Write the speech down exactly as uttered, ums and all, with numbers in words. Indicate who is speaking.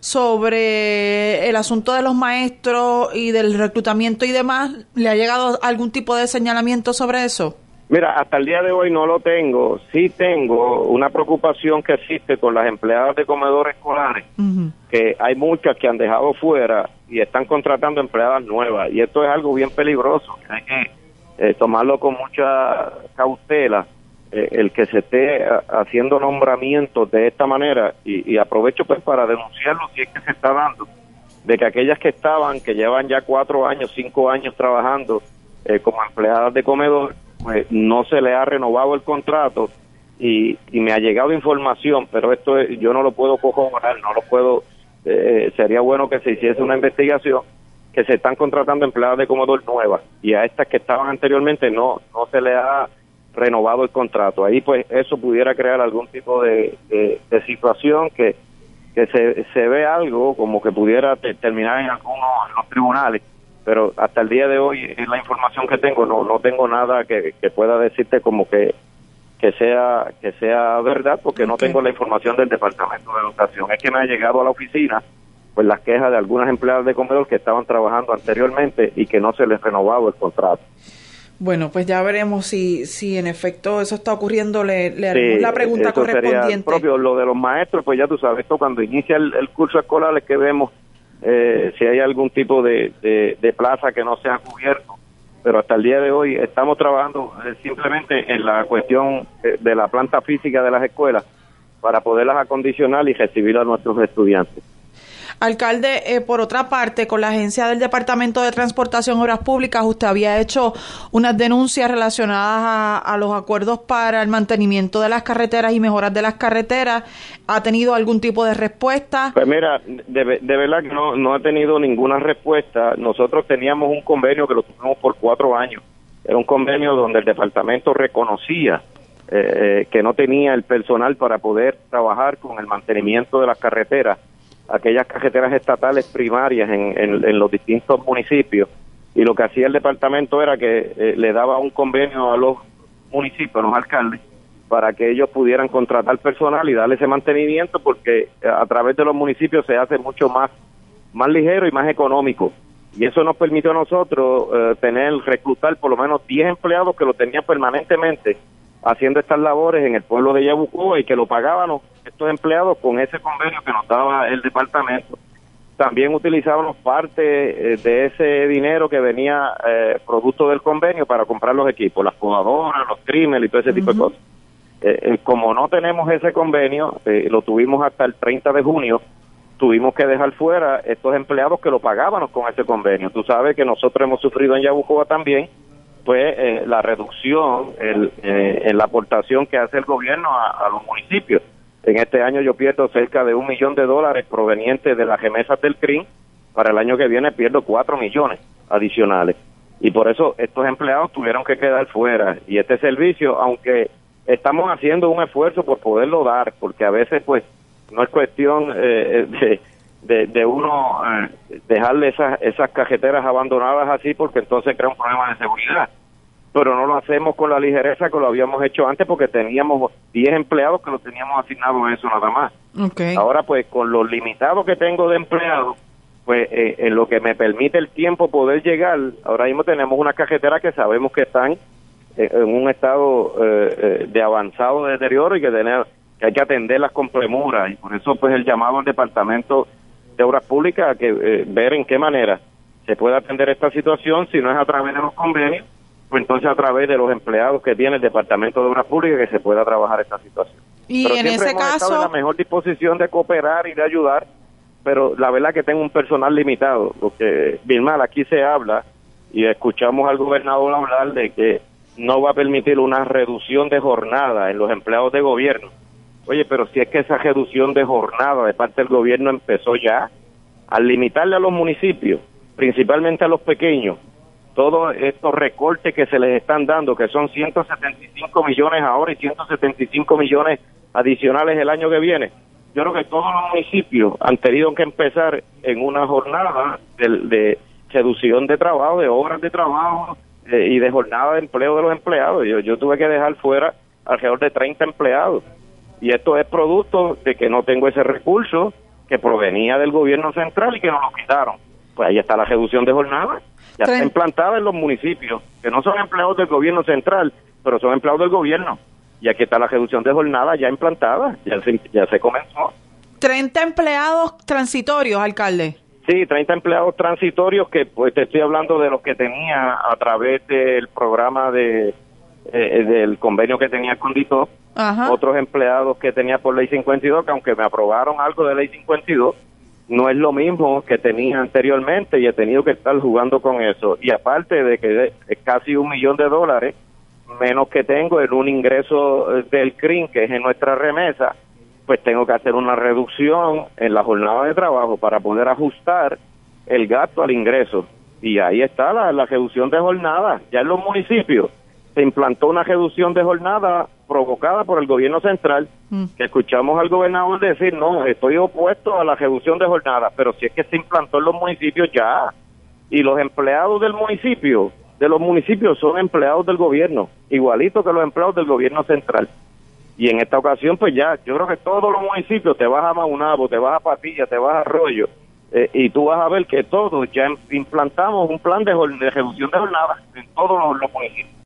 Speaker 1: sobre el asunto de los maestros y del reclutamiento y demás? ¿Le ha llegado algún tipo de señalamiento sobre eso?
Speaker 2: Mira, hasta el día de hoy no lo tengo. Sí tengo una preocupación que existe con las empleadas de comedores escolares, uh-huh. que hay muchas que han dejado fuera y están contratando empleadas nuevas. Y esto es algo bien peligroso. Hay que eh, tomarlo con mucha cautela, eh, el que se esté haciendo nombramientos de esta manera. Y, y aprovecho pues para denunciarlo si es que se está dando, de que aquellas que estaban, que llevan ya cuatro años, cinco años trabajando eh, como empleadas de comedor, pues no se le ha renovado el contrato y, y me ha llegado información, pero esto es, yo no lo puedo corroborar, no lo puedo, eh, sería bueno que se hiciese una investigación, que se están contratando empleadas de comedor nuevas y a estas que estaban anteriormente no no se le ha renovado el contrato. Ahí pues eso pudiera crear algún tipo de, de, de situación que, que se, se ve algo como que pudiera te, terminar en algunos en los tribunales. Pero hasta el día de hoy, es la información que tengo, no no tengo nada que, que pueda decirte como que que sea que sea verdad, porque okay. no tengo la información del Departamento de Educación. Es que me ha llegado a la oficina pues las quejas de algunas empleadas de comedor que estaban trabajando anteriormente y que no se les renovaba el contrato.
Speaker 1: Bueno, pues ya veremos si si en efecto eso está ocurriendo, le, le haremos sí, la pregunta
Speaker 2: eso
Speaker 1: correspondiente.
Speaker 2: Sería propio, lo de los maestros, pues ya tú sabes, esto cuando inicia el, el curso escolar es que vemos Eh, si hay algún tipo de, de, de plaza que no sea cubierto, pero hasta el día de hoy estamos trabajando eh, simplemente en la cuestión eh, de la planta física de las escuelas para poderlas acondicionar y recibir a nuestros estudiantes.
Speaker 1: Alcalde, eh, por otra parte, con la agencia del Departamento de Transportación y Obras Públicas, usted había hecho unas denuncias relacionadas a, a los acuerdos para el mantenimiento de las carreteras y mejoras de las carreteras. ¿Ha tenido algún tipo de respuesta?
Speaker 2: Pues mira, de, de verdad que no, no ha tenido ninguna respuesta. Nosotros teníamos un convenio que lo tuvimos por cuatro años. Era un convenio donde el departamento reconocía eh, que no tenía el personal para poder trabajar con el mantenimiento de las carreteras, aquellas carreteras estatales primarias en, en, en los distintos municipios, y lo que hacía el departamento era que eh, le daba un convenio a los municipios, a los alcaldes, para que ellos pudieran contratar personal y darle ese mantenimiento, porque a través de los municipios se hace mucho más, más ligero y más económico, y eso nos permitió a nosotros eh, tener, reclutar por lo menos diez empleados que lo tenían permanentemente haciendo estas labores en el pueblo de Yabucoa y que lo pagábamos estos empleados con ese convenio que nos daba el departamento. También utilizábamos parte eh, de ese dinero que venía eh, producto del convenio para comprar los equipos, las podadoras, los trimmers y todo ese uh-huh. tipo de cosas. Eh, eh, como no tenemos ese convenio, eh, lo tuvimos hasta el treinta de junio, tuvimos que dejar fuera estos empleados que lo pagábamos con ese convenio. Tú sabes que nosotros hemos sufrido en Yabucoa también pues eh, la reducción el, eh, en la aportación que hace el gobierno a, a los municipios. En este año yo pierdo cerca de un millón de dólares provenientes de las remesas del C R I M. Para el año que viene pierdo cuatro millones adicionales. Y por eso estos empleados tuvieron que quedar fuera. Y este servicio, aunque estamos haciendo un esfuerzo por poderlo dar, porque a veces pues no es cuestión eh, de, de, de uno eh, dejarle esas, esas cajeteras abandonadas así, porque entonces crea un problema de seguridad. Pero no lo hacemos con la ligereza que lo habíamos hecho antes, porque teníamos diez empleados que lo teníamos asignado a eso nada más.
Speaker 1: Okay.
Speaker 2: Ahora pues con lo limitado que tengo de empleados, pues eh, en lo que me permite el tiempo poder llegar, ahora mismo tenemos unas cajeteras que sabemos que están eh, en un estado eh, eh, de avanzado deterioro y que, tener, que hay que atenderlas con premura, y por eso pues el llamado al Departamento de Obras Públicas a que eh, ver en qué manera se puede atender esta situación, si no es a través de los convenios, pues entonces a través de los empleados que tiene el Departamento de Obras Públicas que se pueda trabajar esta situación.
Speaker 1: Y
Speaker 2: pero
Speaker 1: en
Speaker 2: siempre
Speaker 1: ese
Speaker 2: hemos
Speaker 1: caso
Speaker 2: estado en la mejor disposición de cooperar y de ayudar, pero la verdad que tengo un personal limitado, porque Vilma, aquí se habla y escuchamos al gobernador hablar de que no va a permitir una reducción de jornada en los empleados de gobierno. Oye, pero si es que esa reducción de jornada de parte del gobierno empezó ya, al limitarle a los municipios, principalmente a los pequeños, todos estos recortes que se les están dando, que son ciento setenta y cinco millones ahora y ciento setenta y cinco millones adicionales el año que viene. Yo creo que todos los municipios han tenido que empezar en una jornada de, de reducción de trabajo, de horas de trabajo eh, y de jornada de empleo de los empleados. Yo, yo tuve que dejar fuera alrededor de treinta empleados. Y esto es producto de que no tengo ese recurso, que provenía del gobierno central y que nos lo quitaron. Pues ahí está la reducción de jornada, ya está implantada en los municipios, que no son empleados del gobierno central, pero son empleados del gobierno. Y aquí está la reducción de jornada ya implantada, ya se, ya se comenzó.
Speaker 1: treinta empleados transitorios, alcalde.
Speaker 2: Sí, treinta empleados transitorios que pues te estoy hablando de los que tenía a través del programa de eh, del convenio que tenía con DITO. Ajá. Otros empleados que tenía por ley cincuenta y dos, que aunque me aprobaron algo de ley cincuenta y dos, no es lo mismo que tenía anteriormente y he tenido que estar jugando con eso. Y aparte de que es casi un millón de dólares menos que tengo en un ingreso del C R I M, que es en nuestra remesa, pues tengo que hacer una reducción en la jornada de trabajo para poder ajustar el gasto al ingreso. Y ahí está la, la reducción de jornada. Ya en los municipios se implantó una reducción de jornada provocada por el gobierno central, mm. que escuchamos al gobernador decir, no, estoy opuesto a la reducción de jornada, pero si es que se implantó en los municipios ya, y los empleados del municipio, de los municipios son empleados del gobierno, igualito que los empleados del gobierno central. Y en esta ocasión, pues ya, yo creo que todos los municipios, te vas a Maunabo, te vas a Patilla, te vas a Arroyo, eh, y tú vas a ver que todos ya implantamos un plan de, de reducción de jornada en todos los, los municipios.